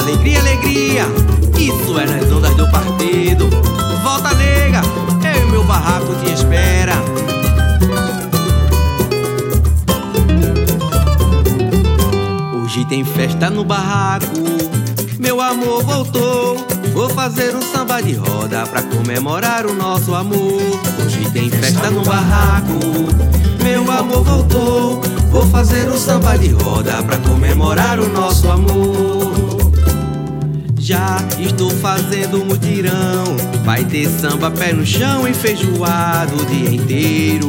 Alegria, alegria, isso é nas ondas do partido. Volta, nega, eu e meu barraco te espera. Hoje tem festa no barraco, meu amor voltou. Vou fazer um samba de roda pra comemorar o nosso amor. Hoje tem festa no barraco, meu amor voltou. Vou fazer um samba de roda pra comemorar o nosso amor. Já estou fazendo mutirão, vai ter samba pé no chão e feijoada o dia inteiro.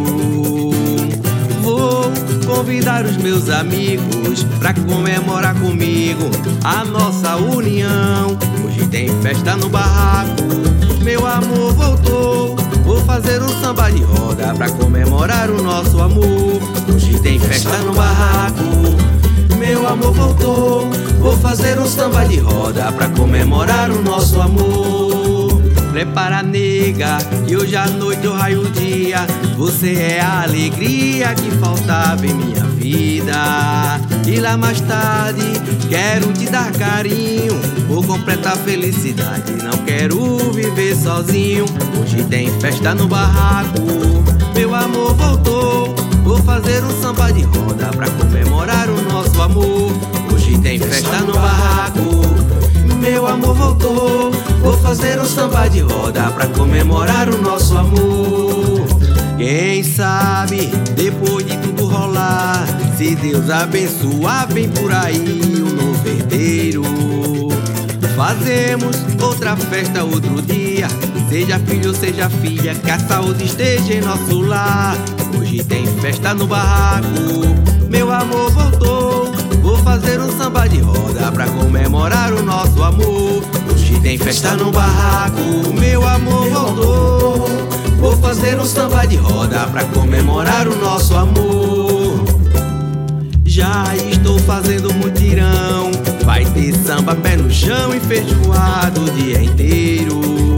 Vou convidar os meus amigos pra comemorar comigo a nossa união. Hoje tem festa no barraco, meu amor voltou. Vou fazer um samba de roda pra comemorar o nosso amor. Hoje tem festa no barraco, meu amor voltou. Vou fazer um samba de roda pra comemorar o nosso amor. Prepara, nega, que hoje à noite eu raio o dia. Você é a alegria que faltava em minha vida. E lá mais tarde quero te dar carinho, vou completar felicidade, não quero viver sozinho. Hoje tem festa no barraco, meu amor voltou. Vou fazer um samba de roda pra comemorar o nosso amor. Hoje tem festa no barraco, meu amor voltou. Vou fazer um samba de roda pra comemorar o nosso amor. Quem sabe, depois de tudo rolar, se Deus abençoar, vem por aí um novo herdeiro. Fazemos outra festa outro dia, seja filho ou seja filha, que a saúde esteja em nosso lar. Hoje tem festa no barraco, meu amor voltou. Vou fazer um samba de roda pra comemorar o nosso amor. Hoje tem festa no barraco, meu amor voltou. Vou fazer um samba de roda pra comemorar o nosso amor. Já estou fazendo mutirão, vai ter samba pé no chão e feijoada o dia inteiro.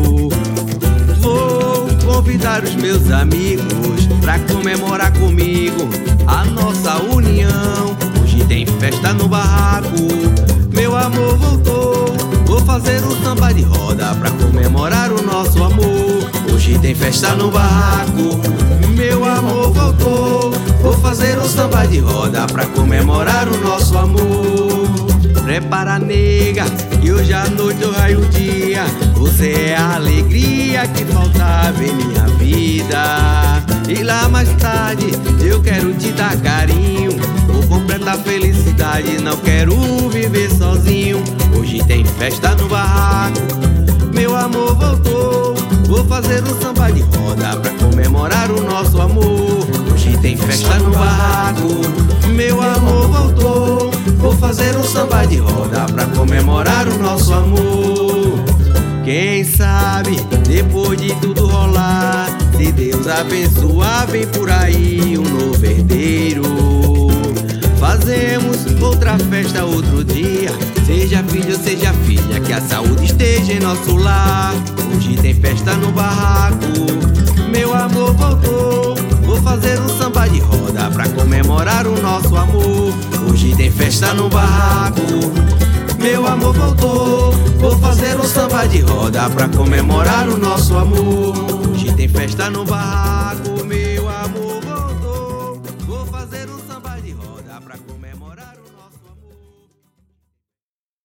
Vou convidar os meus amigos pra comemorar comigo a nossa união. Hoje tem festa no barraco, meu amor voltou. Vou fazer um samba de roda pra comemorar o nosso amor. Hoje tem festa no barraco, meu amor voltou. Vou fazer um samba de roda pra comemorar o nosso amor. Prepara, nega, que hoje à noite eu raio o dia. Você é a alegria que faltava em minha vida. E lá mais tarde eu quero te dar carinho, vou completar felicidade, não quero viver sozinho. Hoje tem festa no barraco, meu amor voltou. Vou fazer um samba de roda pra comemorar o nosso amor. Hoje tem festa no barraco, meu amor voltou. Vou fazer um samba de roda pra comemorar o nosso amor. Quem sabe, depois de tudo rolar, se Deus abençoar, vem por aí um novo herdeiro. Fazemos outra festa outro dia, seja filho ou seja filha, que a saúde esteja em nosso lar. Hoje tem festa no barraco, meu amor voltou. Vou fazer um samba de roda pra comemorar o nosso amor. Hoje tem festa no barraco, meu amor voltou. Vou fazer um samba de roda pra comemorar o nosso amor. Hoje tem festa no barraco.